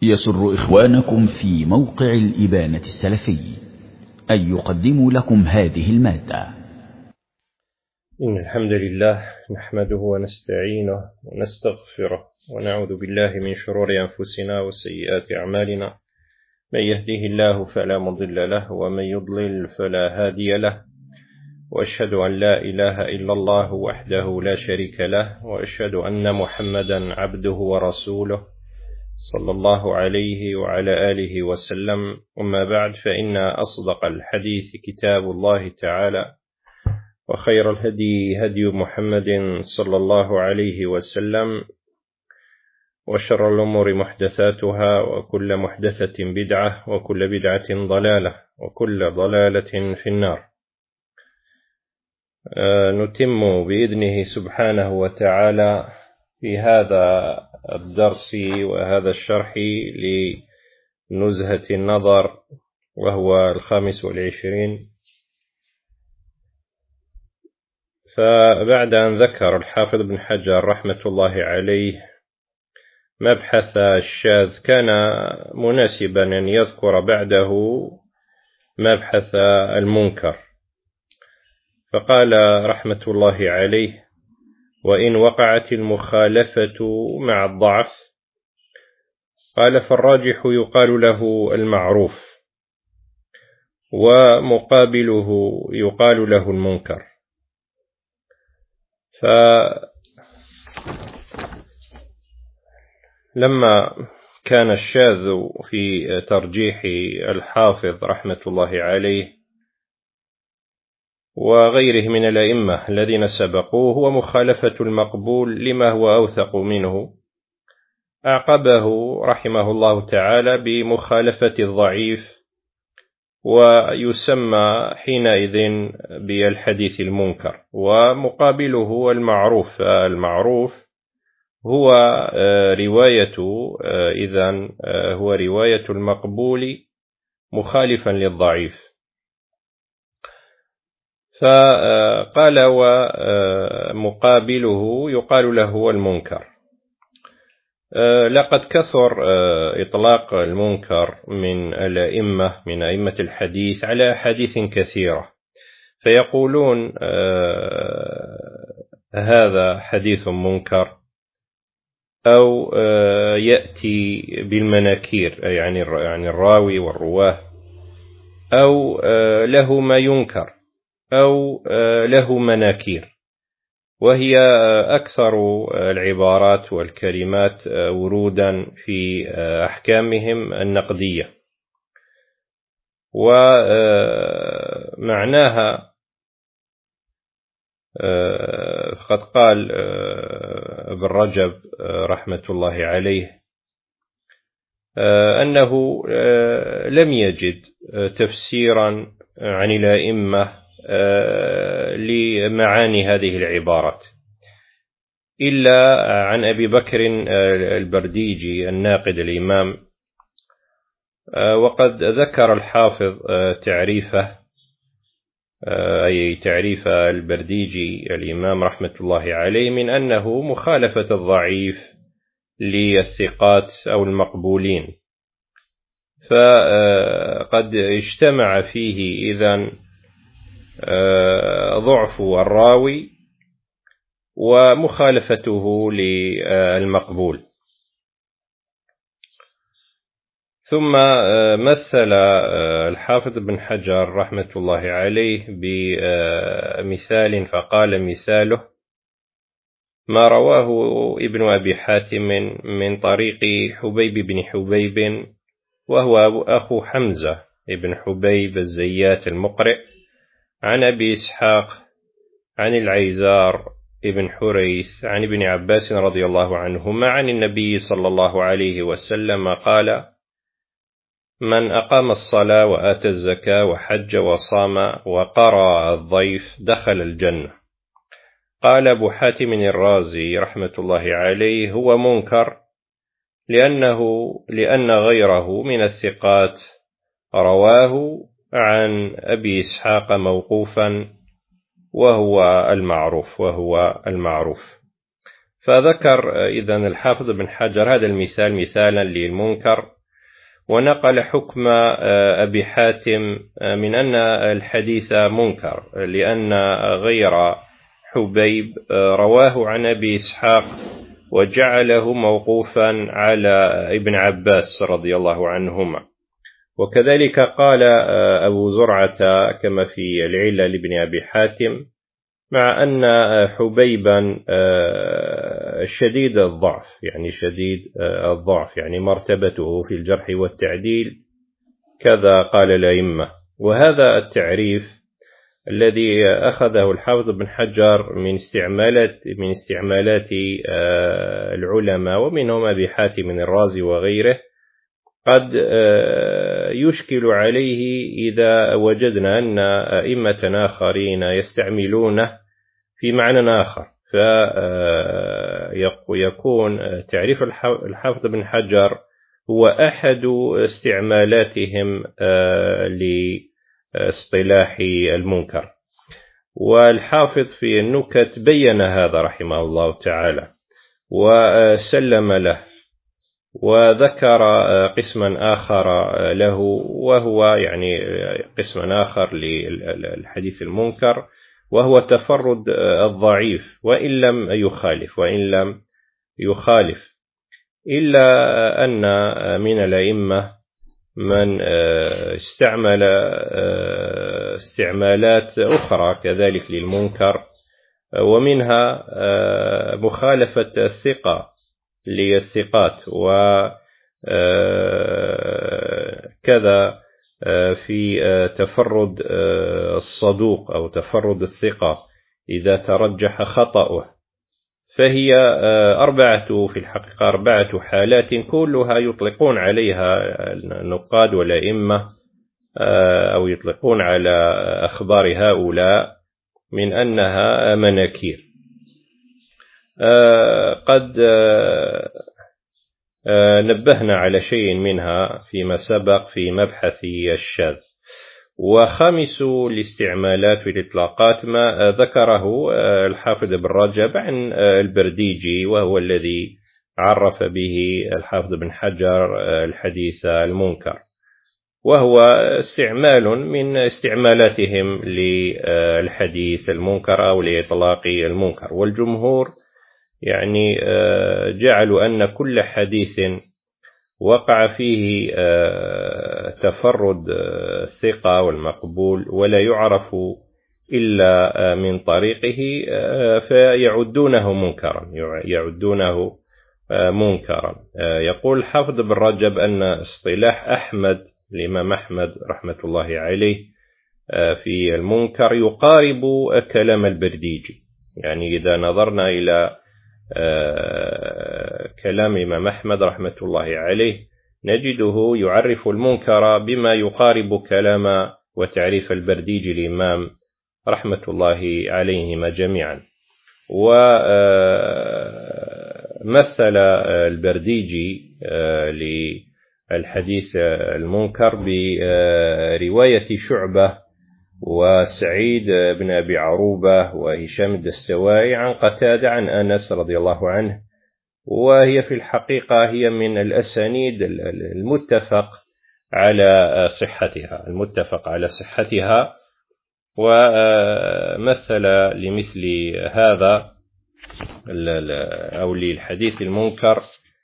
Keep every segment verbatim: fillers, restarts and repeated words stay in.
يسر إخوانكم في موقع الإبانة السلفي أن يقدموا لكم هذه المادة. إن الحمد لله نحمده ونستعينه ونستغفره ونعوذ بالله من شرور أنفسنا وسيئات أعمالنا، من يهده الله فلا مضل له ومن يضلل فلا هادي له، وأشهد أن لا إله إلا الله وحده لا شريك له، وأشهد أن محمدا عبده ورسوله صلى الله عليه وعلى آله وسلم. أما بعد، فإن أصدق الحديث كتاب الله تعالى، وخير الهدي هدي محمد صلى الله عليه وسلم، وشر الأمور محدثاتها، وكل محدثة بدعة، وكل بدعة ضلالة، وكل ضلالة في النار. نتم بإذنه سبحانه وتعالى في هذا الدرس وهذا الشرح لنزهة النظر، وهو الخامس والعشرين. فبعد أن ذكر الحافظ بن حجر رحمة الله عليه مبحث الشاذ، كان مناسبا أن يذكر بعده مبحث المنكر، فقال رحمة الله عليه: وإن وقعت المخالفة مع الضعف، قال فالراجح يقال له المعروف، ومقابله يقال له المنكر. فلما كان الشاذ في ترجيح الحافظ رحمة الله عليه وغيره من الأئمة الذين سبقوه هو مخالفة المقبول لما هو أوثق منه، أعقبه رحمه الله تعالى بمخالفة الضعيف، ويسمى حينئذ بالحديث المنكر، ومقابله المعروف. المعروف هو رواية إذن هو رواية المقبول مخالفا للضعيف. فقال ومقابله يقال له المنكر. لقد كثر إطلاق المنكر من الأئمة من أئمة الحديث على أحاديث كثيرة، فيقولون هذا حديث منكر، أو يأتي بالمناكير، يعني يعني الراوي والرواه، أو له ما ينكر، أو له مناكير، وهي أكثر العبارات والكلمات ورودا في أحكامهم النقدية. ومعناها فقد قال ابن رجب رحمة الله عليه أنه لم يجد تفسيرا عن الأئمة لمعاني هذه العبارات إلا عن أبي بكر البرديجي الناقد الإمام. وقد ذكر الحافظ تعريفه، أي تعريف البرديجي الإمام رحمة الله عليه، من أنه مخالفة الضعيف للثقات أو المقبولين، فقد اجتمع فيه إذن ضعف الراوي ومخالفته للمقبول. ثم مثل الحافظ بن حجر رحمة الله عليه بمثال، فقال مثاله ما رواه ابن أبي حاتم من طريق حبيب بن حبيب، وهو أخو حمزة ابن حبيب الزيات المقرئ، عن أبي إسحاق عن العيزار ابن حريث عن ابن عباس رضي الله عنهما عن النبي صلى الله عليه وسلم قال: من أقام الصلاة وآتى الزكاة وحج وصام وقرأ الضيف دخل الجنة. قال أبو حاتم الرازي رحمة الله عليه: هو منكر لأنه لأن غيره من الثقات رواه عن أبي إسحاق موقوفا، وهو المعروف وهو المعروف. فذكر إذن الحافظ بن حجر هذا المثال مثالا للمنكر ونقل حكم أبي حاتم من أن الحديث منكر، لأن غير حبيب رواه عن أبي إسحاق وجعله موقوفا على ابن عباس رضي الله عنهما. وكذلك قال أبو زرعة كما في العلة لابن أبي حاتم، مع أن حبيبا شديد الضعف، يعني شديد الضعف يعني مرتبته في الجرح والتعديل كذا قال الأئمة. وهذا التعريف الذي أخذه الحافظ بن حجر من استعمالات من استعمالات العلماء ومنهم أبي حاتم الرازي وغيره قد يشكل عليه إذا وجدنا أن أئمة آخرين يستعملونه في معنى آخر، فيكون تعريف الحافظ بن حجر هو أحد استعمالاتهم لاصطلاح المنكر. والحافظ في النكت بين هذا رحمه الله تعالى وسلم له، وذكر قسما آخر له، وهو يعني قسما آخر للحديث المنكر، وهو تفرد الضعيف وإن لم يخالف وإن لم يخالف إلا أن من الأئمة من استعمل استعمالات أخرى كذلك للمنكر، ومنها مخالفة الثقة للثقات، وكذا في تفرد الصدوق أو تفرد الثقة إذا ترجح خطأه. فهي أربعة في الحقيقة أربعة حالات كلها يطلقون عليها النقاد والأئمة أو يطلقون على أخبار هؤلاء من أنها مناكير. قد نبهنا على شيء منها فيما سبق في مبحث الشاذ. وخامس الاستعمالات والإطلاقات ما ذكره الحافظ بن رجب عن البرديجي، وهو الذي عرف به الحافظ بن حجر الحديث المنكر، وهو استعمال من استعمالاتهم للحديث المنكر أو لإطلاق المنكر. والجمهور يعني جعلوا أن كل حديث وقع فيه تفرد الثقة والمقبول ولا يعرف إلا من طريقه فيعدونه منكرا يعدونه منكرا. يقول الحافظ بن رجب أن اصطلاح أحمد الإمام أحمد رحمة الله عليه في المنكر يقارب كلام البرديجي. يعني إذا نظرنا إلى كلام الإمام أحمد رحمة الله عليه نجده يعرف المنكر بما يقارب كلام وتعريف البرديجي الإمام رحمة الله عليهما جميعا. ومثل البرديجي للحديث المنكر برواية شعبة وسعيد بن أبي عروبة وهشام الدستوائي عن قتادة عن أنس رضي الله عنه، وهي في الحقيقة هي من الأسانيد المتفق على صحتها المتفق على صحتها. ومثل لمثل هذا أو للحديث المنكر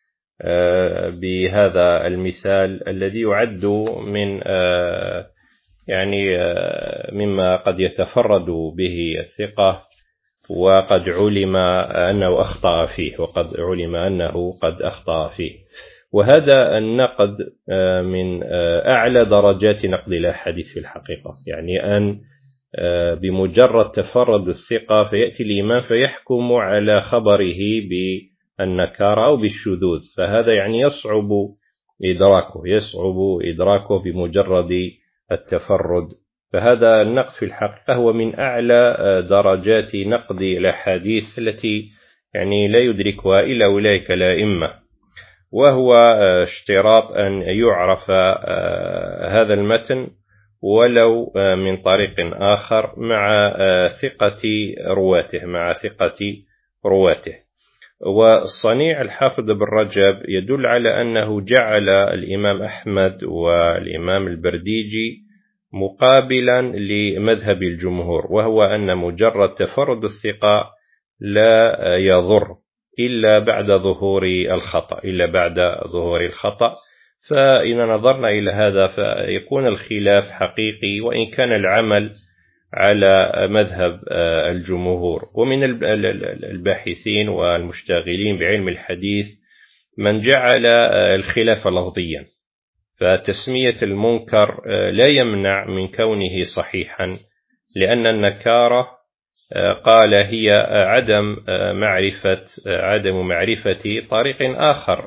بهذا المثال الذي يعد من يعني مما قد يتفرد به الثقة وقد علم أنه أخطأ فيه وقد علم أنه قد أخطأ فيه. وهذا النقد من أعلى درجات نقد الأحاديث في الحقيقة، يعني أن بمجرد تفرد الثقة فيأتي الإمام فيحكم على خبره بالنكارة أو بالشذوذ، فهذا يعني يصعب إدراكه يصعب إدراكه بمجرد التفرد. فهذا النقد في الحقيقة هو من أعلى درجات نقد الأحاديث التي يعني لا يدركها إلا أولئك الأئمة، وهو اشتراط أن يعرف هذا المتن ولو من طريق آخر مع ثقة رواته مع ثقة رواته. والصنيع الحافظ بن رجب يدل على أنه جعل الإمام أحمد والإمام البرديجي مقابلا لمذهب الجمهور، وهو أن مجرد تفرد الثقة لا يضر إلا بعد ظهور الخطأ إلا بعد ظهور الخطأ. فإذا نظرنا إلى هذا فيكون الخلاف حقيقي، وإن كان العمل على مذهب الجمهور. ومن الباحثين والمشتغلين بعلم الحديث من جعل الخلاف لفظيا، فتسمية المنكر لا يمنع من كونه صحيحا، لأن النكارة قال هي عدم معرفة عدم معرفة طريق آخر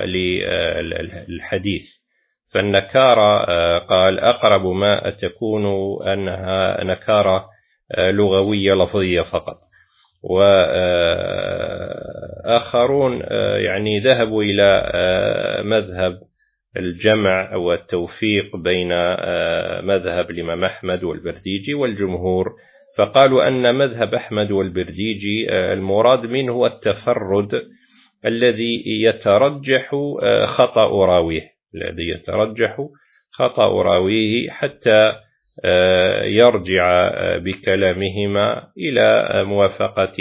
للحديث. فالنكارة قال أقرب ما تكون أنها نكارة لغوية لفظية فقط. وآخرون يعني ذهبوا إلى مذهب الجمع والتوفيق بين مذهب الإمام أحمد والبرديجي والجمهور، فقالوا أن مذهب أحمد والبرديجي المراد منه التفرد الذي يترجح خطأ راويه الذي يترجح خطأ راويه حتى يرجع بكلامهما إلى موافقة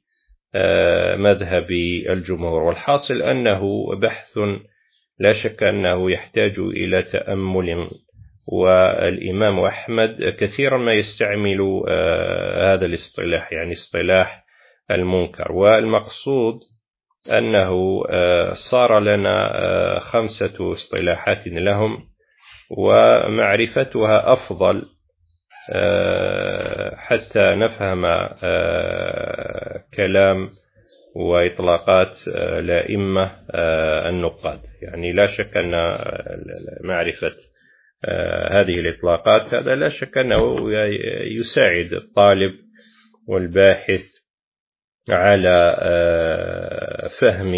مذهب الجمهور. والحاصل أنه بحث لا شك أنه يحتاج إلى تأمل، والإمام أحمد كثيرا ما يستعمل هذا الاصطلاح، يعني اصطلاح المنكر. والمقصود أنه صار لنا خمسة اصطلاحات لهم، ومعرفتها أفضل حتى نفهم كلام وإطلاقات الأئمة النقاد. يعني لا شك أن معرفة هذه الإطلاقات هذا لا شك أنه يساعد الطالب والباحث على فهم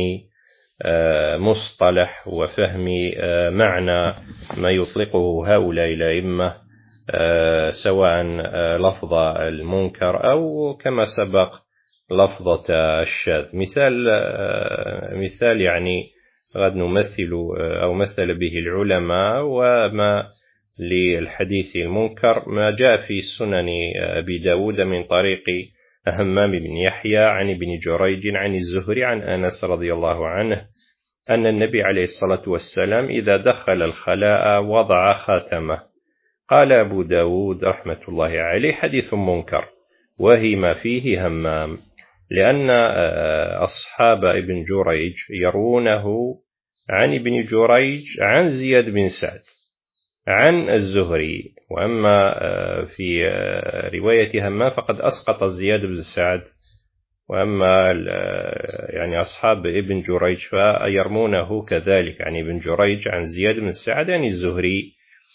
مصطلح وفهم معنى ما يطلقه هؤلاء الأئمة، سواء لفظ المنكر أو كما سبق لفظة الشاذ. مثال مثال يعني قد نمثل أو مثل به العلماء وما للحديث المنكر ما جاء في سنن أبي داود من طريق همام بن يحيى عن ابن جريج عن الزهري عن أنس رضي الله عنه أن النبي عليه الصلاة والسلام إذا دخل الخلاء وضع خاتمه. قال أبو داود رحمة الله عليه حديث منكر، وهي ما فيه همام، لأن أصحاب ابن جريج يروونه عن ابن جريج عن زياد بن سعد عن الزهري، وأما في رواية همام فقد أسقط زياد بن سعد، وأما يعني أصحاب ابن جريج فيرمونه كذلك عن ابن جريج عن زياد بن سعد عن الزهري.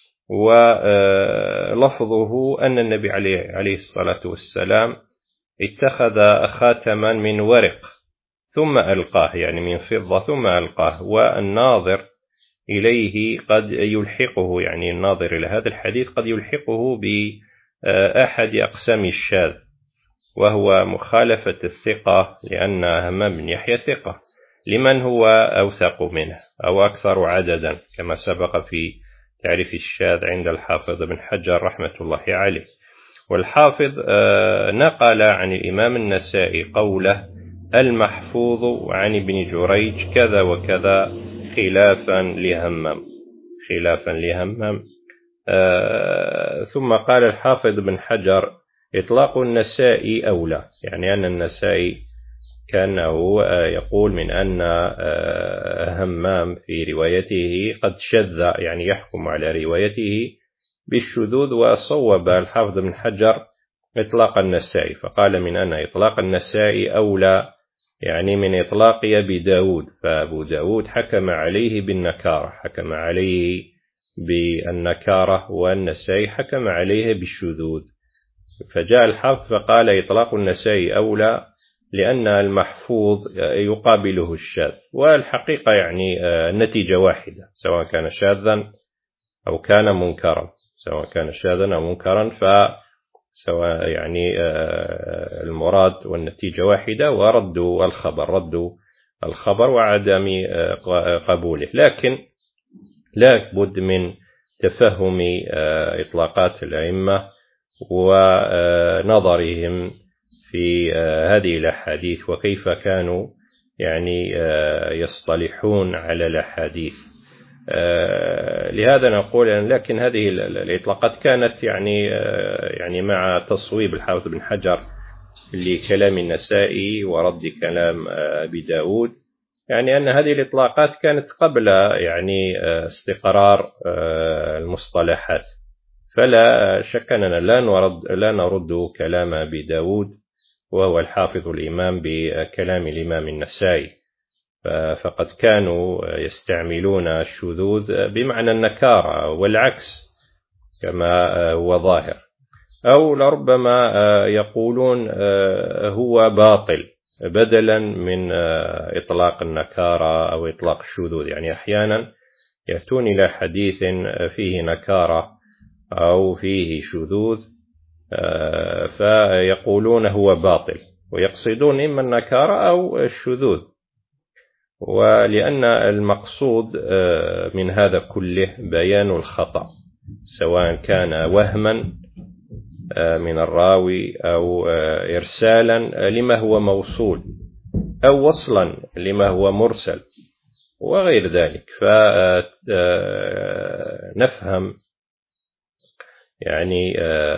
ولفظه أن النبي عليه الصلاة والسلام اتخذ خاتما من ورق ثم ألقاه، يعني من فضة ثم ألقاه، والناظر إليه قد يلحقه، يعني الناظر إلى هذا الحديث قد يلحقه بأحد أقسام الشاذ، وهو مخالفة الثقة، لأن همام بن يحيى ثقة لمن هو أوثق منه أو أكثر عددا، كما سبق في تعريف الشاذ عند الحافظ بن حجر رحمة الله عليه. والحافظ نقل عن الإمام النسائي قوله المحفوظ عن ابن جريج كذا وكذا خلافا لهمام خلافا لهمام ثم قال الحافظ بن حجر إطلاق النسائي أولى، يعني أن النسائي كأنه يقول من أن همام في روايته قد شذ، يعني يحكم على روايته بالشذوذ، وصوب الحافظ بن حجر إطلاق النسائي، فقال من أن إطلاق النسائي أولى يعني من إطلاق أبي داود، فأبو داود حكم عليه بالنكارة حكم عليه بالنكارة والنسائي حكم عليه بالشذوذ. فجاء الحافظ فقال إطلاق النسائي أولى لأن المحفوظ يقابله الشاذ، والحقيقة يعني النتيجة واحدة سواء كان شاذا أو كان منكرا سواء كان شاذا أو منكرا سواء يعني المراد والنتيجة واحدة، وردوا الخبر ردوا الخبر وعدم قبوله. لكن لا بد من تفهم إطلاقات الأئمة ونظرهم في هذه الأحاديث وكيف كانوا يعني يصطلحون على الأحاديث. لهذا نقول لكن هذه الإطلاقات كانت يعني يعني مع تصويب الحافظ بن حجر لكلام النسائي ورد كلام أبي داود، يعني أن هذه الإطلاقات كانت قبل يعني استقرار المصطلحات، فلا شك أننا لا نرد, لا نرد كلام أبي داود وهو الحافظ الإمام بكلام الإمام النسائي، فقد كانوا يستعملون الشذوذ بمعنى النكارة والعكس كما هو ظاهر، أو لربما يقولون هو باطل بدلا من إطلاق النكارة أو إطلاق الشذوذ. يعني أحيانا يأتون إلى حديث فيه نكارة أو فيه شذوذ فيقولون هو باطل، ويقصدون إما النكارة أو الشذوذ، ولأن المقصود من هذا كله بيان الخطأ، سواء كان وهما من الراوي أو إرسالا لما هو موصول أو وصلا لما هو مرسل وغير ذلك. فنفهم يعني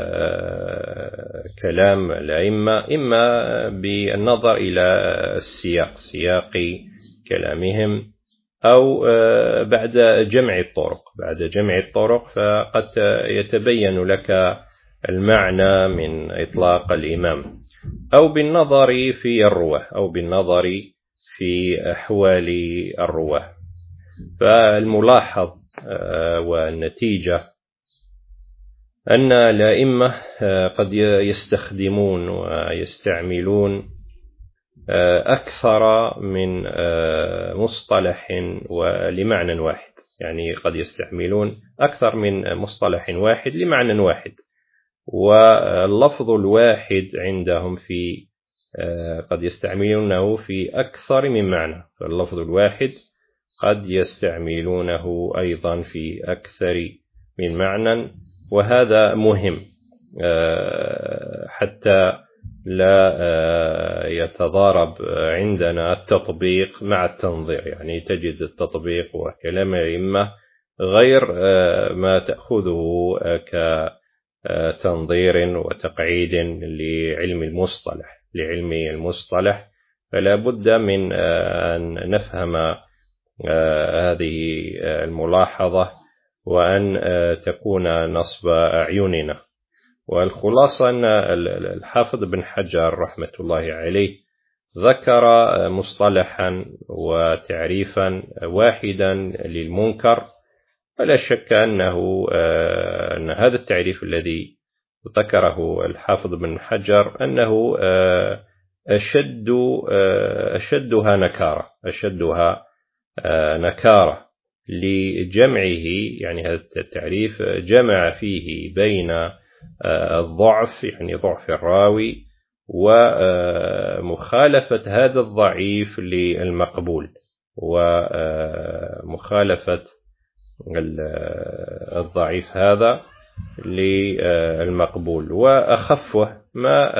كلام الأئمة إما بالنظر إلى السياق سياق كلامهم، أو بعد جمع الطرق بعد جمع الطرق فقد يتبين لك المعنى من إطلاق الإمام، أو بالنظر في الرواه أو بالنظر في أحوال الرواه. فالملاحظ والنتيجة أن الأئمة قد يستخدمون ويستعملون أكثر من مصطلح ولمعنى واحد، يعني قد يستعملون أكثر من مصطلح واحد لمعنى واحد، واللفظ الواحد عندهم في قد يستعملونه في أكثر من معنى، فاللفظ الواحد قد يستعملونه أيضا في أكثر من معنى، وهذا مهم حتى لا يتضارب عندنا التطبيق مع التنظير. يعني تجد التطبيق وكلام الأئمة غير ما تأخذه كتنظير وتقعيد لعلم المصطلح لعلم المصطلح فلا بد من أن نفهم هذه الملاحظة وأن تكون نصب أعيننا. والخلاصة أن الحافظ بن حجر رحمة الله عليه ذكر مصطلحا وتعريفا واحدا للمنكر، ولا شك أنه أن هذا التعريف الذي ذكره الحافظ بن حجر أنه أشد أشدها نكارة أشدها نكارة لجمعه. يعني هذا التعريف جمع فيه بين الضعف يعني ضعف الراوي ومخالفة هذا الضعيف للمقبول، ومخالفة الضعيف هذا للمقبول، وأخفه ما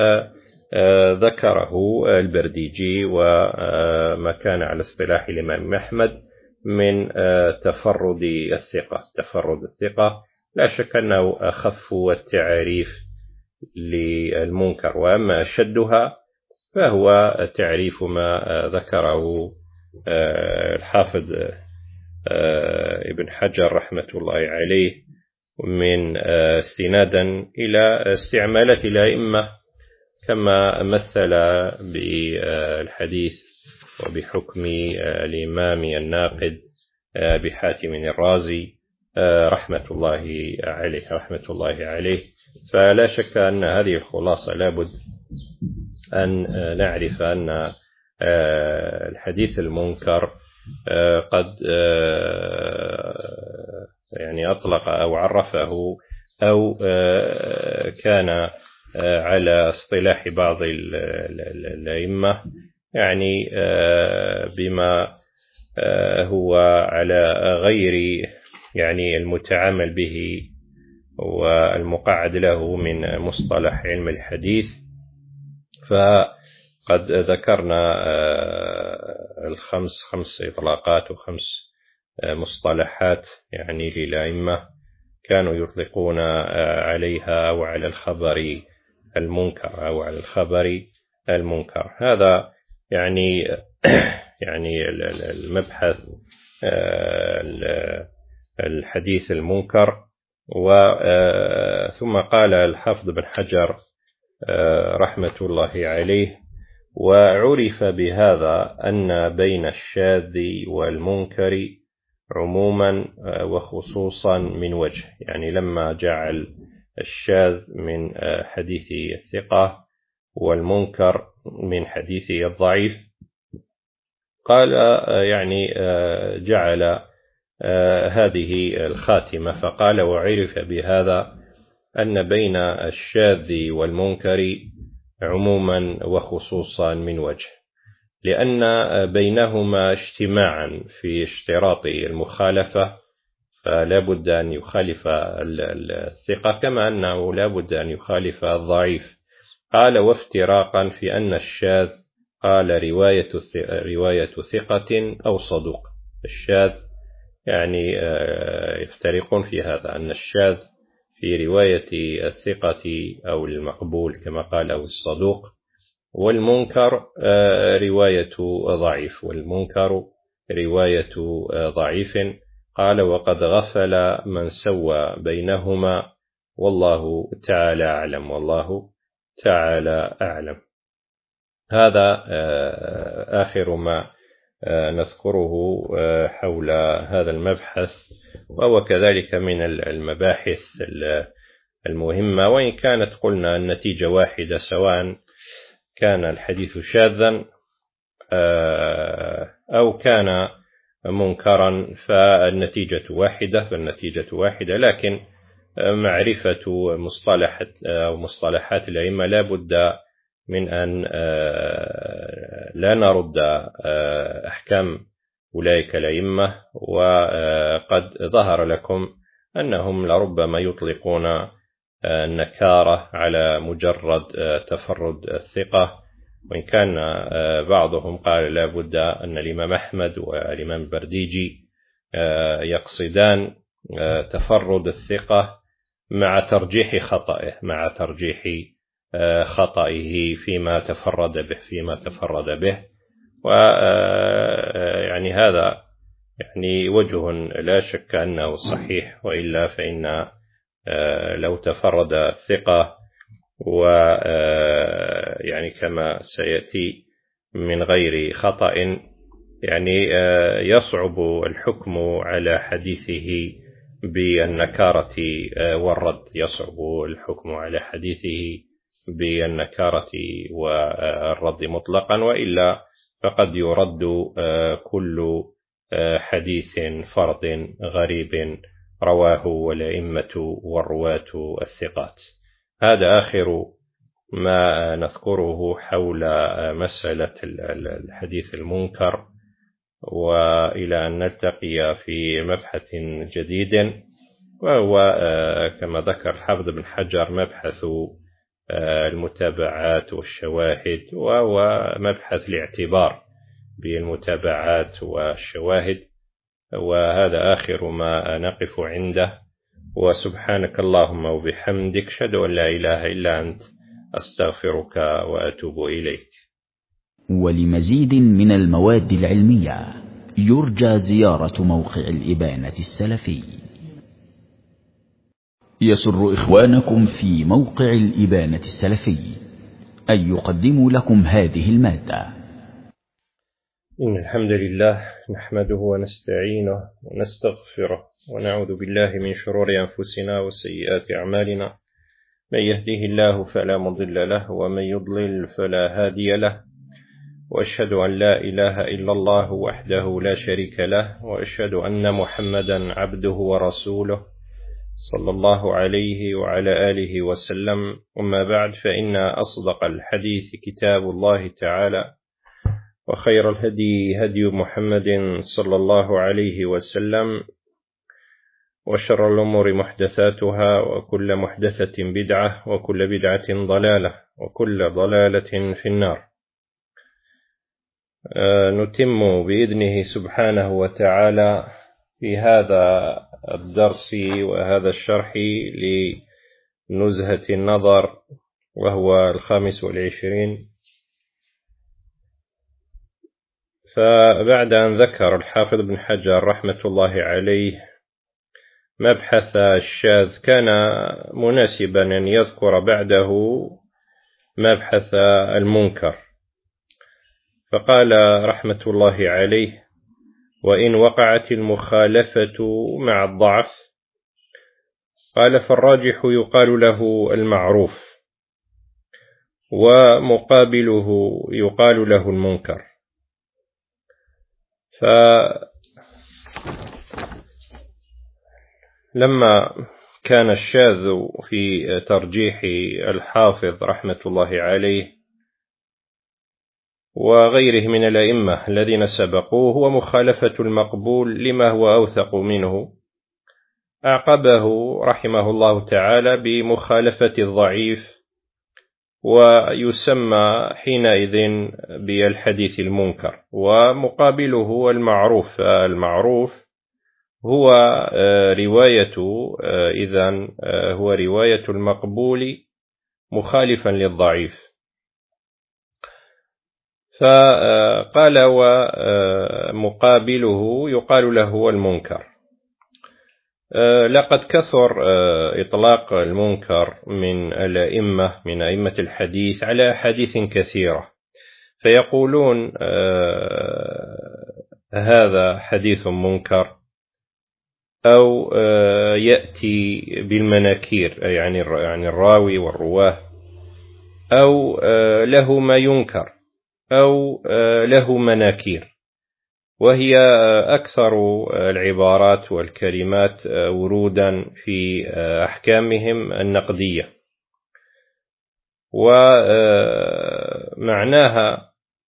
ذكره البرديجي وما كان على اصطلاح الإمام أحمد من تفرد الثقة تفرد الثقة لا شك أنه أخف التعريف للمنكر، وأما أشدها فهو تعريف ما ذكره الحافظ ابن حجر رحمة الله عليه من استنادا إلى استعمالات الأئمة كما مثل بالحديث وبحكم الإمام الناقد بحاتم الرازي رحمة الله عليه رحمة الله عليه. فلا شك أن هذه الخلاصة لابد أن نعرف أن الحديث المنكر قد يعني أطلق أو عرفه أو كان على اصطلاح بعض الأئمة يعني بما هو على غير يعني المتعامل به والمقعد له من مصطلح علم الحديث. فقد ذكرنا الخمس خمس إطلاقات وخمس مصطلحات يعني للأئمة كانوا يطلقون عليها أو على الخبر المنكر أو على الخبر المنكر. هذا يعني يعني المبحث الحديث المنكر. وثم قال الحافظ بن حجر رحمة الله عليه: وعرف بهذا أن بين الشاذ والمنكر عموما وخصوصا من وجه، يعني لما جعل الشاذ من حديث الثقة والمنكر من حديث الضعيف، قال يعني جعل هذه الخاتمة فقال: وعرف بهذا أن بين الشاذ والمنكر عموما وخصوصا من وجه، لأن بينهما اجتماعا في اشتراط المخالفة، فلا بد أن يخالف الثقة كما أنه لا بد أن يخالف الضعيف. قال: وافتراقا في أن الشاذ قال رواية رواية ثقة أو صدوق. الشاذ يعني يفترقون في هذا، أن الشاذ في رواية الثقة أو المقبول كما قال أو الصدوق، والمنكر رواية ضعيف، والمنكر رواية ضعيف. قال: وقد غفل من سوى بينهما والله تعالى أعلم، والله تعالى أعلم. هذا آخر ما نذكره حول هذا المبحث، وهو كذلك من المباحث المهمة، وإن كانت قلنا النتيجة واحدة سواء كان الحديث شاذا أو كان منكرا فالنتيجة واحدة فالنتيجة واحدة لكن معرفة مصطلح أو مصطلحات الأئمة لا بد من أن لا نرد أحكام أولئك الأئمة. وقد ظهر لكم أنهم لربما يطلقون النكارة على مجرد تفرد الثقة، وإن كان بعضهم قال لا بد أن الإمام أحمد والإمام البرديجي يقصدان تفرد الثقة مع ترجيح خطئه مع ترجيح خطئه فيما تفرد به فيما تفرد به ويعني هذا يعني وجه لا شك أنه صحيح، وإلا فإن لو تفرد الثقة ويعني كما سيأتي من غير خطأ يعني يصعب الحكم على حديثه بالنكارة والرد يصعب الحكم على حديثه بالنكارة والرد مطلقا، وإلا فقد يرد كل حديث فرد غريب رواه الأئمة والرواة الثقات. هذا آخر ما نذكره حول مسألة الحديث المنكر، وإلى أن نلتقي في مبحث جديد، وهو كما ذكر الحافظ بن حجر مبحث المتابعات والشواهد، وهو مبحث الاعتبار بالمتابعات والشواهد. وهذا آخر ما نقف عنده، وسبحانك اللهم وبحمدك أشهد أن لا إله إلا أنت أستغفرك وأتوب إليك. ولمزيد من المواد العلمية يرجى زيارة موقع الإبانة السلفي. يسر إخوانكم في موقع الإبانة السلفي أن يقدموا لكم هذه المادة. إن الحمد لله نحمده ونستعينه ونستغفره ونعوذ بالله من شرور أنفسنا وسيئات أعمالنا، من يهده الله فلا مضل له ومن يضلل فلا هادي له، وأشهد أن لا إله إلا الله وحده لا شريك له، وأشهد أن محمدا عبده ورسوله صلى الله عليه وعلى آله وسلم. أما بعد، فإن أصدق الحديث كتاب الله تعالى، وخير الهدي هدي محمد صلى الله عليه وسلم، وشر الأمور محدثاتها، وكل محدثة بدعة، وكل بدعة ضلالة، وكل ضلالة في النار. نتم بإذنه سبحانه وتعالى في هذا الدرس وهذا الشرح لنزهة النظر، وهو الخامس والعشرين. فبعد أن ذكر الحافظ بن حجر رحمة الله عليه مبحث الشاذ، كان مناسبا أن يذكر بعده مبحث المنكر، فقال رحمة الله عليه: وإن وقعت المخالفة مع الضعف، قال فالراجح يقال له المعروف، ومقابله يقال له المنكر. فلما كان الشاذ في ترجيح الحافظ رحمة الله عليه وغيره من الأئمة الذين سبقوه هو مخالفة المقبول لما هو أوثق منه، أعقبه رحمه الله تعالى بمخالفة الضعيف، ويسمى حينئذ بالحديث المنكر، ومقابله المعروف. المعروف هو رواية إذن هو رواية المقبول مخالفا للضعيف. فقال ومقابله يقال له المنكر. لقد كثر إطلاق المنكر من الأئمة من أئمة الحديث على أحاديث كثيرة، فيقولون هذا حديث منكر، أو يأتي بالمناكير، يعني يعني الراوي والرواه، أو له ما ينكر، أو له مناكير، وهي أكثر العبارات والكلمات ورودا في أحكامهم النقدية. ومعناها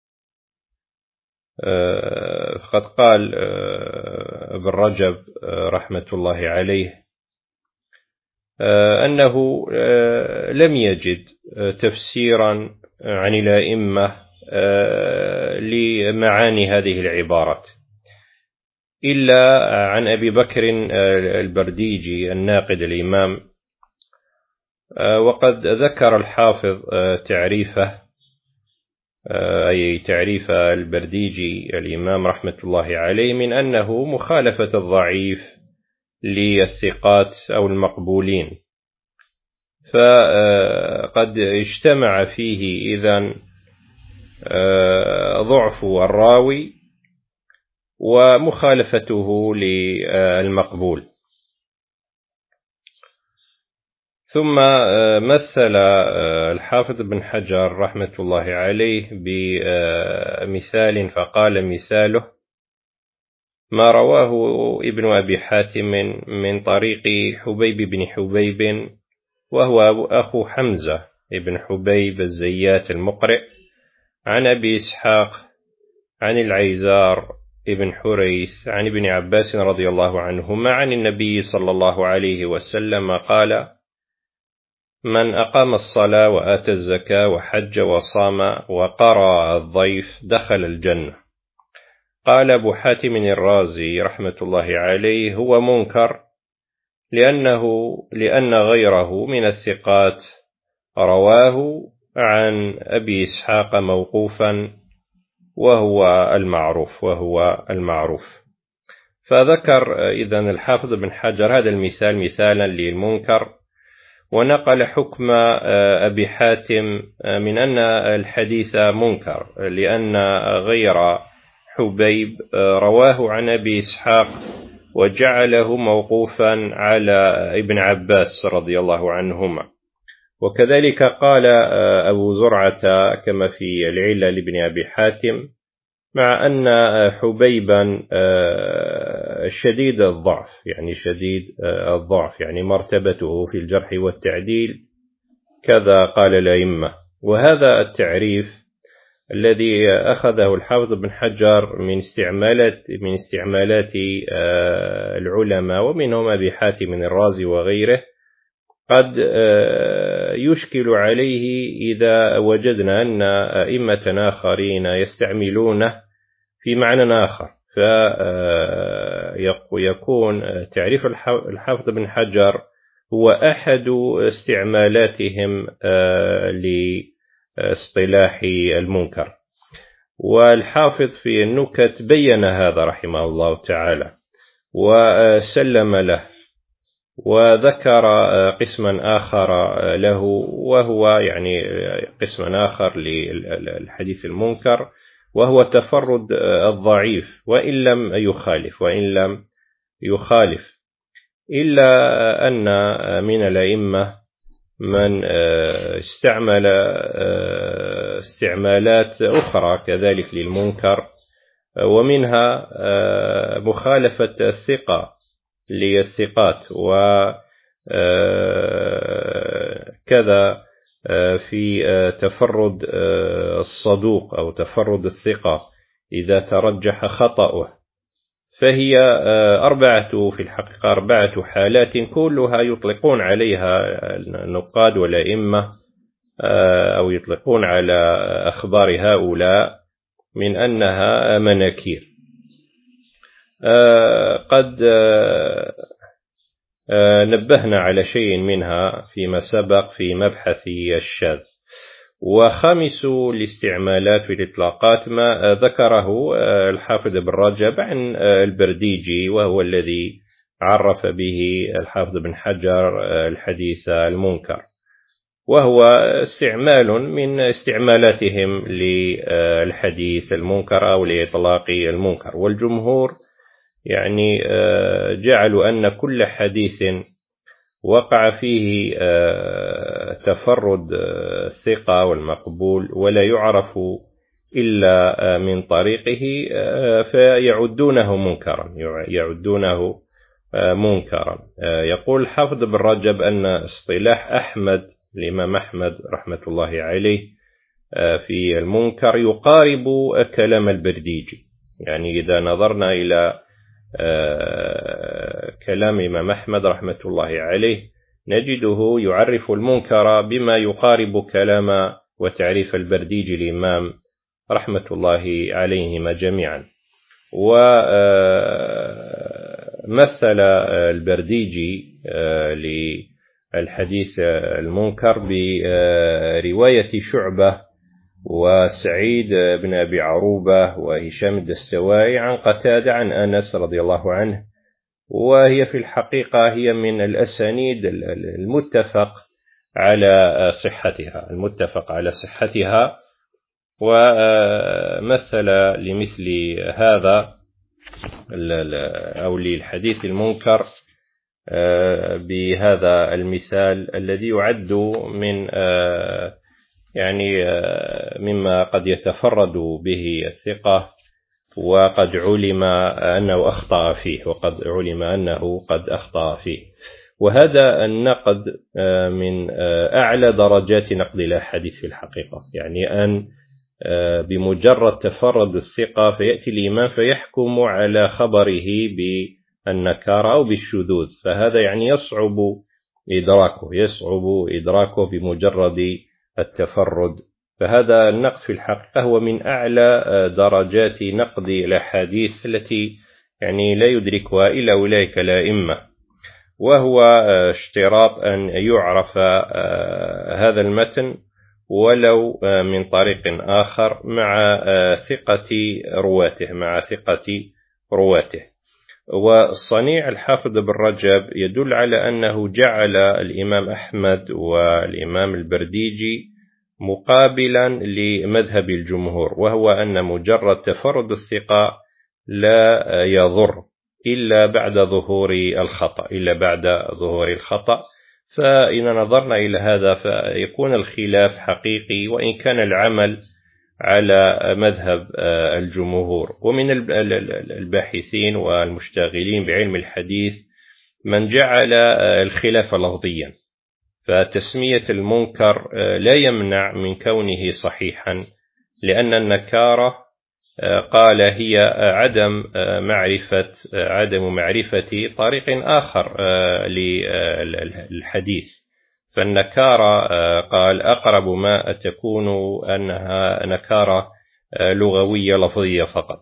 فقد قال ابن رجب رحمة الله عليه أنه لم يجد تفسيرا عن الأئمة لمعاني هذه العبارات إلا عن أبي بكر البرديجي الناقد الإمام. وقد ذكر الحافظ تعريفه، أي تعريف البرديجي الإمام رحمة الله عليه، من أنه مخالفة الضعيف للثقات أو المقبولين، فقد اجتمع فيه إذن ضعف الراوي ومخالفته للمقبول. ثم مثل الحافظ بن حجر رحمة الله عليه بمثال، فقال مثاله ما رواه ابن أبي حاتم من طريق حبيب بن حبيب، وهو أخو حمزة ابن حبيب الزيات المقرئ، عن أبي إسحاق عن العيزار ابن حريث عن ابن عباس رضي الله عنهما عن النبي صلى الله عليه وسلم قال: من أقام الصلاة وآتى الزكاة وحج وصام وقرأ الضيف دخل الجنة. قال أبو حاتم الرازي رحمة الله عليه: هو منكر لأنه لأن غيره من الثقات رواه عن أبي إسحاق موقوفا، وهو المعروف وهو المعروف. فذكر إذن الحافظ بن حجر هذا المثال مثالا للمنكر، ونقل حكم أبي حاتم من أن الحديث منكر لأن غير حبيب رواه عن أبي إسحاق وجعله موقوفا على ابن عباس رضي الله عنهما. وكذلك قال أبو زرعة كما في العلة لابن أبي حاتم مع أن حبيبا شديد الضعف، يعني شديد الضعف، يعني مرتبته في الجرح والتعديل كذا قال الأئمة. وهذا التعريف الذي أخذه الحافظ بن حجر من استعمالات من استعمالات العلماء ومنهم أبي حاتم الرازي وغيره قد يشكل عليه إذا وجدنا أن أئمة آخرين يستعملونه في معنى آخر، فيكون تعريف الحافظ بن حجر هو أحد استعمالاتهم لاصطلاح المنكر. والحافظ في النكت بين هذا رحمه الله تعالى وسلم له، وذكر قسما آخر له وهو يعني قسما آخر للحديث المنكر، وهو تفرد الضعيف وإن لم يخالف وإن لم يخالف إلا أن من الأئمة من استعمل استعمالات أخرى كذلك للمنكر، ومنها مخالفة الثقة للثقات، وكذا في تفرد الصدوق أو تفرد الثقة إذا ترجح خطأه. فهي أربعة في الحقيقة أربعة حالات كلها يطلقون عليها النقاد والأئمة أو يطلقون على أخبار هؤلاء من أنها مناكير. قد نبهنا على شيء منها فيما سبق في مبحث الشاذ. وخامس الاستعمالات والإطلاقات ما ذكره الحافظ بن رجب عن البرديجي، وهو الذي عرف به الحافظ بن حجر الحديث المنكر، وهو استعمال من استعمالاتهم للحديث المنكر أو لإطلاق المنكر. والجمهور يعني جعلوا أن كل حديث وقع فيه تفرد الثقة والمقبول ولا يعرف إلا من طريقه فيعدونه منكرا يعدونه منكرا. يقول الحافظ بن رجب أن اصطلاح أحمد الإمام أحمد رحمة الله عليه في المنكر يقارب كلام البرديجي. يعني إذا نظرنا إلى كلام الإمام أحمد رحمة الله عليه نجده يعرف المنكر بما يقارب كلام وتعريف البرديجي الإمام رحمة الله عليهما جميعا. ومثل البرديجي للحديث المنكر برواية شعبة وسعيد بن أبي عروبة وهشام الدستوائي عن قتادة عن أنس رضي الله عنه، وهي في الحقيقة هي من الأسانيد المتفق على صحتها المتفق على صحتها. ومثل لمثل هذا أو للحديث المنكر بهذا المثال الذي يعد من يعني مما قد يتفرد به الثقة وقد علم أنه أخطأ فيه وقد علم أنه قد أخطأ فيه. وهذا النقد من أعلى درجات نقد الأحاديث في الحقيقة، يعني أن بمجرد تفرد الثقة فيأتي الإمام فيحكم على خبره بالنكارة أو بالشذوذ، فهذا يعني يصعب إدراكه يصعب إدراكه بمجرد التفرد. فهذا النقد في الحقيقة هو من أعلى درجات نقد الأحاديث التي يعني لا يدركها إلا أولئك الأئمة، وهو اشتراط أن يعرف هذا المتن ولو من طريق آخر مع ثقة رواته مع ثقة رواته. والصنيع الحافظ بن رجب يدل على أنه جعل الإمام أحمد والإمام البرديجي مقابلا لمذهب الجمهور، وهو أن مجرد تفرد الثقة لا يضر إلا بعد ظهور الخطأ إلا بعد ظهور الخطأ. فإذا نظرنا إلى هذا فيكون الخلاف حقيقي، وإن كان العمل على مذهب الجمهور. ومن الباحثين والمشتغلين بعلم الحديث من جعل الخلاف لفظيا، فتسمية المنكر لا يمنع من كونه صحيحا، لأن النكارة قال هي عدم معرفة عدم معرفة طريق آخر للحديث، فالنكارة قال أقرب ما تكون أنها نكارة لغوية لفظية فقط.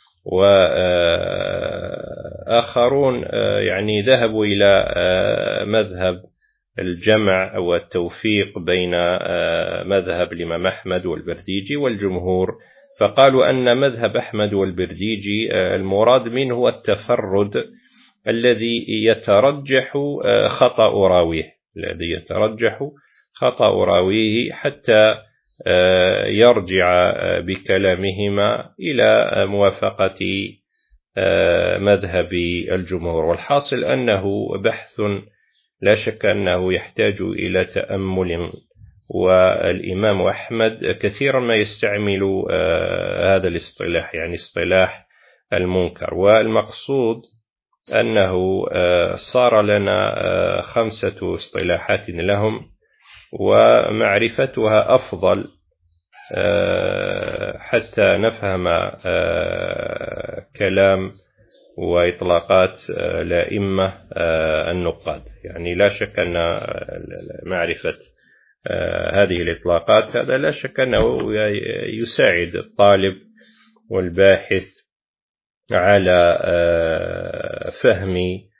وآخرون يعني ذهبوا إلى مذهب الجمع والتوفيق بين مذهب الإمام أحمد والبرديجي والجمهور، فقالوا أن مذهب أحمد والبرديجي المراد منه التفرد الذي يترجح خطأ راويه الذي يترجح خطأ راويه حتى يرجع بكلامهما إلى موافقة مذهب الجمهور. والحاصل أنه بحث لا شك أنه يحتاج إلى تأمل، والإمام أحمد كثيرا ما يستعمل هذا الاصطلاح، يعني اصطلاح المنكر. والمقصود أنه صار لنا خمسة اصطلاحات لهم، ومعرفتها أفضل حتى نفهم كلام وإطلاقات الأئمة النقاد. يعني لا شك أن معرفة هذه الإطلاقات هذا لا شك أنه يساعد الطالب والباحث على فهم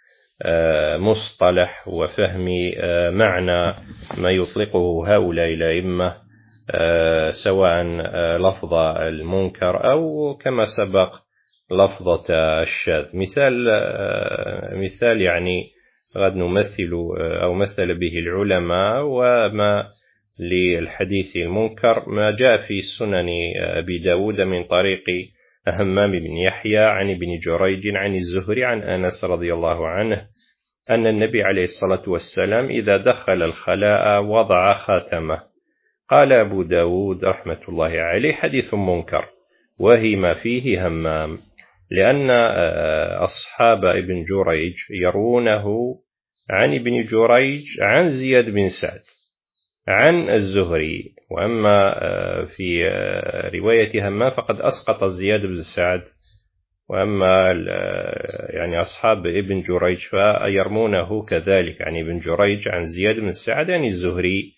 مصطلح وفهم معنى ما يطلقه هؤلاء الأئمة، سواء لفظ المنكر أو كما سبق لفظة الشاذ. مثال مثال يعني قد نمثل أو مثل به العلماء وما للحديث المنكر ما جاء في سنن أبي داود من طريق همام بن يحيى عن ابن جريج عن الزهري عن أنس رضي الله عنه أن النبي عليه الصلاة والسلام إذا دخل الخلاء وضع خاتمه. قال أبو داود رحمة الله عليه حديث منكر وهي فيه همام، لأن أصحاب ابن جريج يرونه عن ابن جريج عن زياد بن سعد عن الزهري، وأما في رواية همام فقد أسقط زياد بن سعد، وأما يعني أصحاب ابن جريج فيرمونه كذلك يعني ابن جريج عن زياد بن سعد يعني الزهري.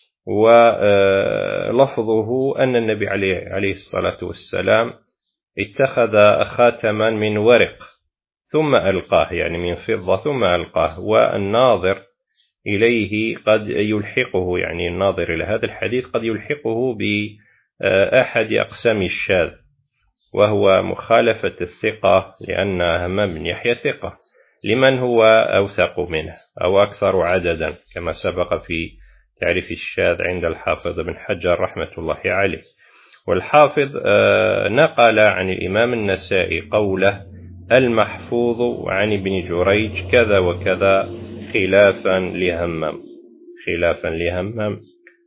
ولفظه أن النبي عليه, عليه الصلاة والسلام اتخذ خاتما من ورق ثم ألقاه، يعني من فضة ثم ألقاه، والناظر إليه قد يلحقه، يعني الناظر إلى هذا الحديث قد يلحقه بأحد أقسام الشاذ، وهو مخالفة الثقة، لأن همام بن يحيى ثقة لمن هو أوثق منه أو أكثر عددا، كما سبق في تعريف الشاذ عند الحافظ بن حجر رحمة الله عليه. والحافظ نقل عن الإمام النسائي قوله المحفوظ عن ابن جريج كذا وكذا خلافا لهمام خلافا لهمام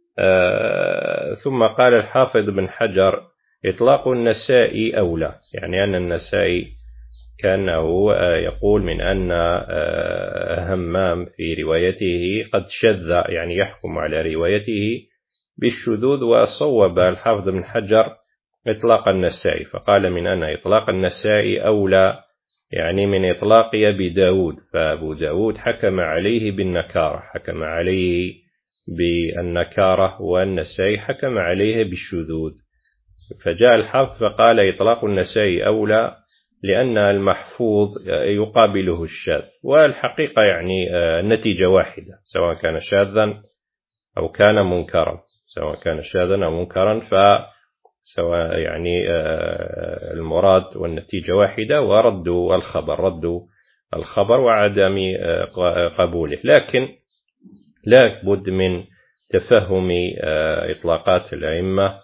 ثم قال الحافظ بن حجر إطلاق النسائي أولى، يعني أن النسائي كانه يقول من أن همام في روايته قد شذ، يعني يحكم على روايته بالشذوذ، وصوب الحافظ بن حجر إطلاق النسائي، فقال من أن إطلاق النسائي أولى يعني من إطلاق أبي داود، فأبو داود حكم عليه بالنكارة حكم عليه بالنكارة والنسائي حكم عليه بالشذوذ. فجاء الحافظ فقال إطلاق النسائي أولى لأن المحفوظ يقابله الشاذ، والحقيقة يعني النتيجة واحدة سواء كان شاذا أو كان منكرا سواء كان شاذا أو منكرا فسواء يعني المراد والنتيجة واحدة، وردوا الخبر ردوا الخبر وعدم قبوله. لكن لا بد من تفهم إطلاقات الأئمة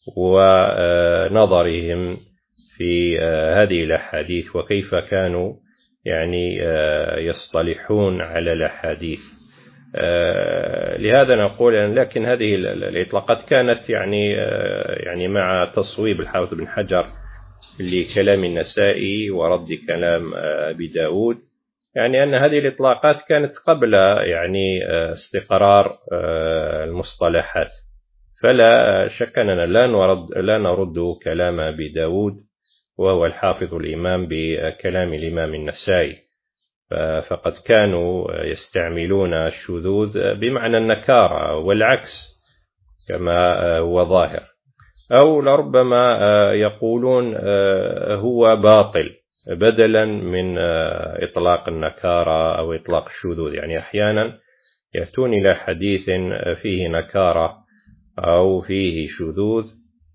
ونظرهم في هذه الأحاديث وكيف كانوا يعني يصطلحون على الأحاديث. لهذا نقول لكن هذه الإطلاقات كانت يعني يعني مع تصويب الحافظ بن حجر لكلام النسائي ورد كلام أبي داود، يعني أن هذه الإطلاقات كانت قبل يعني استقرار المصطلحات، فلا شك أننا لا نرد, لا نرد كلام أبي داود وهو الحافظ الإمام بكلام الإمام النسائي، فقد كانوا يستعملون الشذوذ بمعنى النكارة والعكس كما هو ظاهر، أو لربما يقولون هو باطل بدلا من إطلاق النكارة أو إطلاق الشذوذ. يعني أحيانا يأتون إلى حديث فيه نكارة أو فيه شذوذ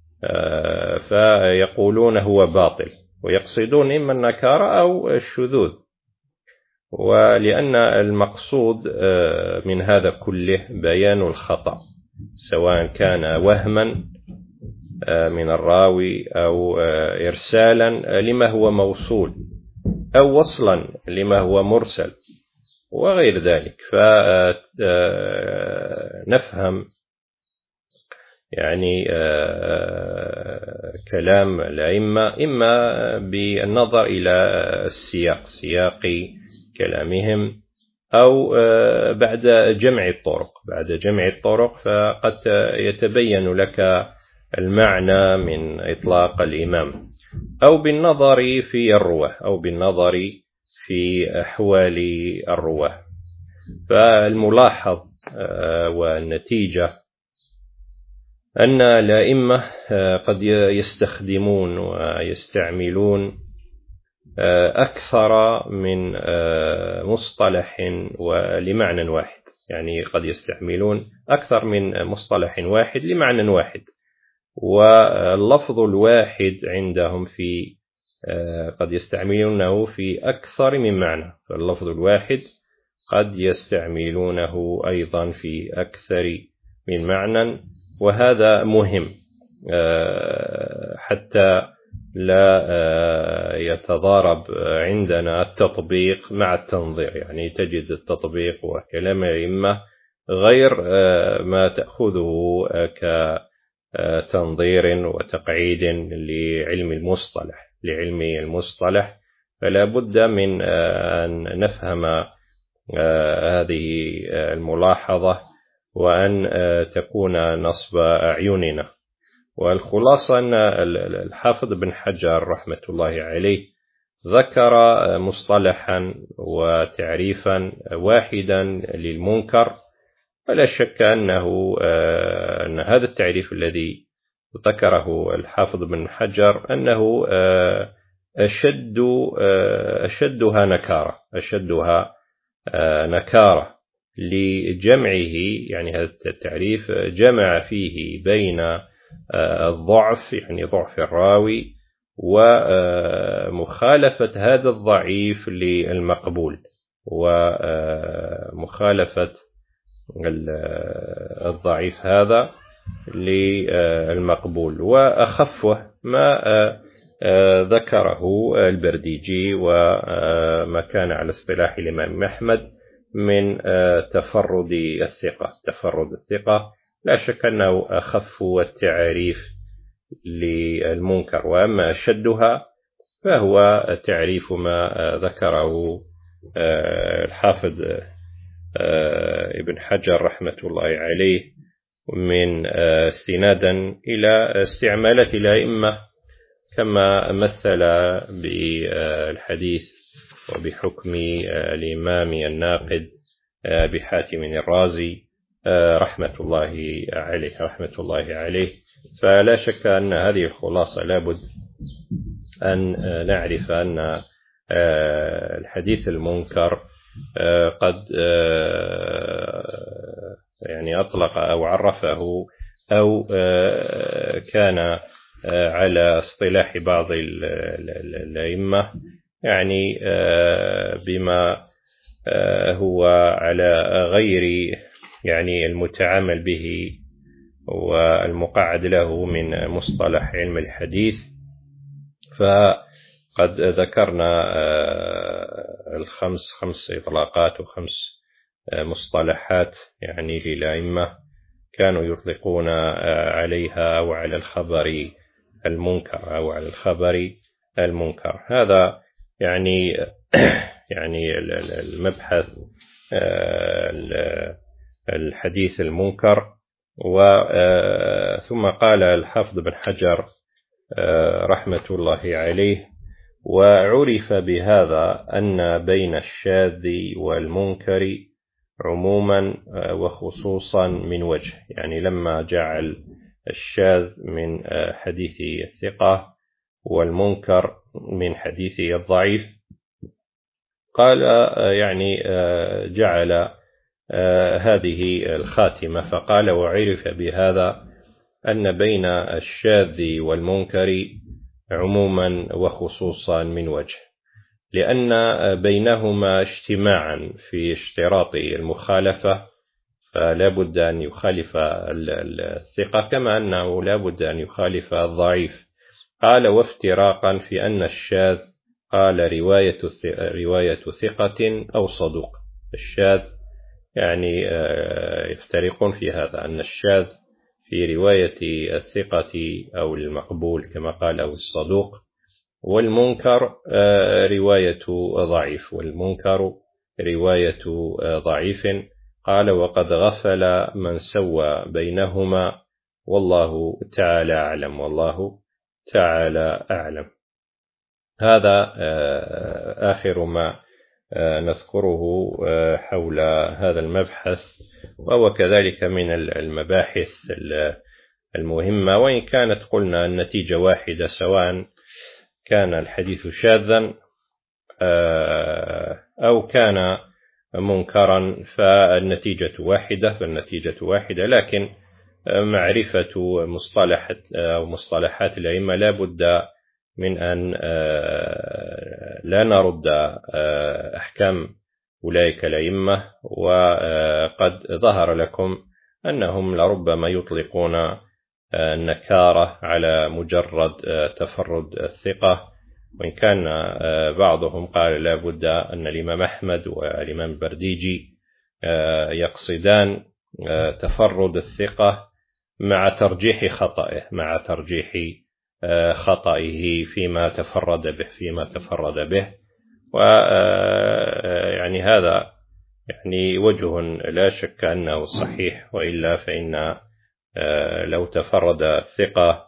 فيقولون هو باطل، ويقصدون إما النكارة أو الشذوذ، ولأن المقصود من هذا كله بيان الخطأ، سواء كان وهما من الراوي أو إرسالا لما هو موصول أو وصلا لما هو مرسل وغير ذلك. فنفهم يعني كلام الأئمة إما بالنظر إلى السياق، سياق كلامهم، أو بعد جمع الطرق بعد جمع الطرق فقد يتبين لك المعنى من إطلاق الإمام، أو بالنظر في الرواه أو بالنظر في أحوال الرواه. فالملاحظ والنتيجة أن الأئمة قد يستخدمون ويستعملون أكثر من مصطلح لمعنى واحد، يعني قد يستعملون أكثر من مصطلح واحد لمعنى واحد، واللفظ الواحد عندهم في قد يستعملونه في أكثر من معنى، فاللفظ الواحد قد يستعملونه أيضا في أكثر من معنى، وهذا مهم حتى لا يتضارب عندنا التطبيق مع التنظير. يعني تجد التطبيق وكلام الأئمة غير ما تأخذه كتنظير وتقعيد لعلم المصطلح لعلم المصطلح فلا بد من أن نفهم هذه الملاحظة وأن تكون نصب أعيننا. والخلاصة أن الحافظ بن حجر رحمة الله عليه ذكر مصطلحا وتعريفا واحدا للمنكر، ولا شك أنه أن هذا التعريف الذي ذكره الحافظ بن حجر أنه أشد أشدها نكارة أشدها نكارة لجمعه، يعني هذا التعريف جمع فيه بين الضعف يعني ضعف الراوي ومخالفة هذا الضعيف للمقبول، ومخالفة الضعيف هذا للمقبول، وأخفه ما ذكره البرديجي وما كان على اصطلاح الإمام أحمد من تفرد الثقة تفرد الثقة لا شك أنه أخف التعريف للمنكر، وأما أشدها فهو تعريف ما ذكره الحافظ ابن حجر رحمة الله عليه من استنادا إلى استعمالات الأئمة كما مثل بالحديث وبحكم الإمام الناقد بحاتم الرازي رحمة الله عليه رحمة الله عليه. فلا شك أن هذه الخلاصة لابد أن نعرف أن الحديث المنكر قد يعني أطلق أو عرفه أو كان على اصطلاح بعض الأئمة يعني بما هو على غير يعني المتعامل به والمقعد له من مصطلح علم الحديث. فقد ذكرنا الخمس خمس إطلاقات وخمس مصطلحات يعني للأئمة كانوا يطلقون عليها أو على الخبر المنكر أو على الخبر المنكر. هذا يعني يعني المبحث الحديث المنكر. وثم قال الحافظ بن حجر رحمة الله عليه: وعرف بهذا أن بين الشاذ والمنكر عموما وخصوصا من وجه، يعني لما جعل الشاذ من حديث الثقة والمنكر من حديث الضعيف، قال يعني جعل هذه الخاتمة فقال: وعرف بهذا أن بين الشاذ والمنكر عموما وخصوصا من وجه، لأن بينهما اجتماعا في اشتراط المخالفة، فلا بد أن يخالف الثقة كما أنه لا بد أن يخالف الضعيف. قال: وافتراقا في أن الشاذ قال رواية رواية ثقة أو صدوق. الشاذ يعني يفترقون في هذا، أن الشاذ في رواية الثقة أو المقبول كما قال أو الصدوق، والمنكر رواية ضعيف والمنكر رواية ضعيف. قال: وقد غفل من سوى بينهما والله تعالى أعلم والله تعالى أعلم. هذا آخر ما نذكره حول هذا المبحث، وهو كذلك من المباحث المهمة، وإن كانت قلنا النتيجة واحدة سواء كان الحديث شاذا أو كان منكرا فالنتيجة واحدة فالنتيجة واحدة لكن معرفة مصطلح أو مصطلحات الأئمة لا بد من أن لا نرد أحكام أولئك الأئمة. وقد ظهر لكم أنهم لربما يطلقون النكارة على مجرد تفرد الثقة، وإن كان بعضهم قال لا بد أن الإمام أحمد والإمام البرديجي يقصدان تفرد الثقة مع ترجيح خطئه مع ترجيح خطئه فيما تفرد به فيما تفرد به ويعني هذا يعني وجه لا شك أنه صحيح، وإلا فإن لو تفرد الثقة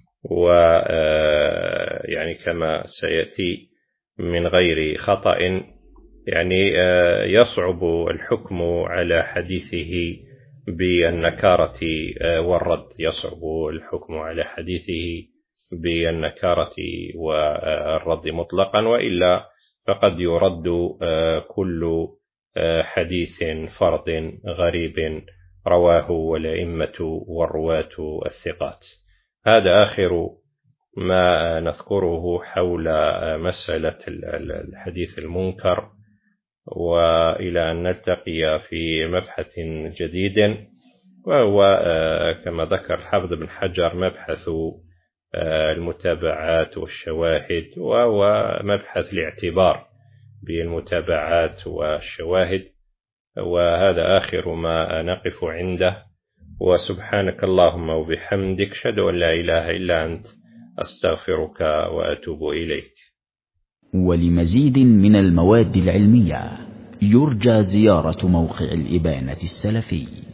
ويعني كما سيأتي من غير خطأ يعني يصعب الحكم على حديثه بالنكارة والرد يصعب الحكم على حديثه بالنكارة والرد مطلقا، وإلا فقد يرد كل حديث فرد غريب رواه والأئمة والرواة الثقات. هذا آخر ما نذكره حول مسألة الحديث المنكر، وإلى أن نلتقي في مبحث جديد، وهو كما ذكر الحافظ بن حجر مبحث المتابعات والشواهد، وهو مبحث الاعتبار بالمتابعات والشواهد. وهذا آخر ما نقف عنده، وسبحانك اللهم وبحمدك أشهد أن لا إله إلا أنت أستغفرك وأتوب إليك. ولمزيد من المواد العلمية يرجى زيارة موقع الإبانة السلفي.